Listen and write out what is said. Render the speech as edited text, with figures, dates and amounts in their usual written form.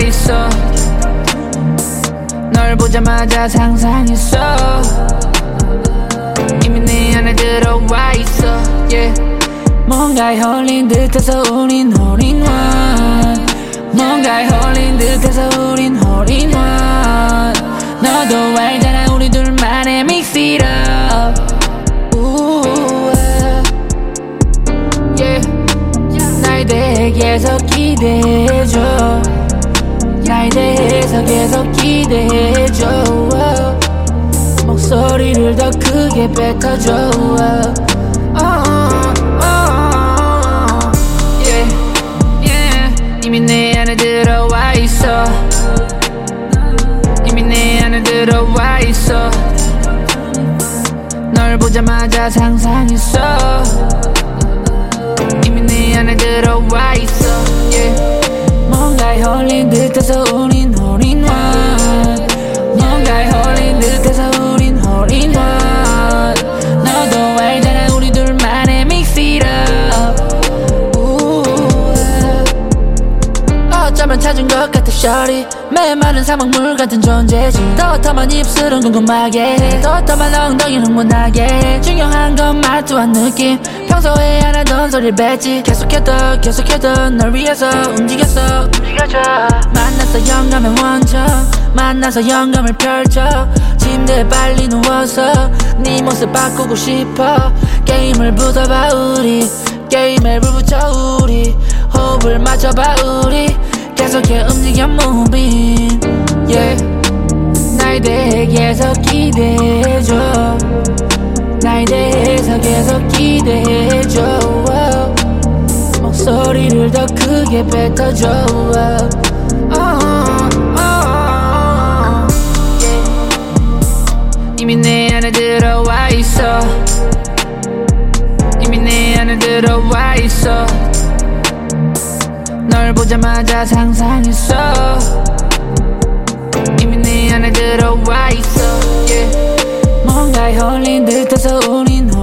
있어. 널 보자마자 상상했어. 이미 내 안에 들어와 있어. yeah. 뭔가에 홀린 듯해서 우린 홀인원. 뭔가에 홀린 듯해서 우린 홀인원. 너도 알잖아 우리 둘만의 mix it up. yeah. 나에 대해 계속 기대해줘. 나에 대해서 계속 기대해줘. 목소리를 더 크게 뱉어줘. yeah. yeah. 이미 내 안에 들어와 있어. 이미 내 안에 들어와 있어. 널 보자마자 상상했어. 이미 내 안에 들어와 있어. yeah. 뭔가에 홀린 듯해서 우린 홀인원. 뭔가에 홀린 듯해서 우린 홀인원. 너도 알잖아 우리 둘만의 mix it up. 어쩌면 찾은 것 같아 shorty. 메마른 사막물 같은 존재지. 떳떳한 입술은 궁금하게 해. 떳떳한 엉덩이는 흥분하게 해. 중요한 건 말투와 느낌. 평소에 안 하던 소리를 뱉지. 계속해도 널 위해서 움직였어. 만나서 영감의 원천. 만나서 영감을 펼쳐. 침대에 빨리 누워서 네 모습 바꾸고 싶어. 게임을 붙어봐 우리. 게임에 불 붙여 우리. 호흡을 맞춰봐 우리. 계속해 움직여 moving. yeah. 나에 대해 계속 기대해줘. 나에 대해서 계속 기대해줘. 목소리를 더 크게 뱉어줘. yeah. 이미 내 안에 들어와 있어. 이미 내 안에 들어와 있어. 널 보자마자 상상했어. 이미 내 안에 들어와 있어. yeah. 뭔가에 홀린 듯해서 우린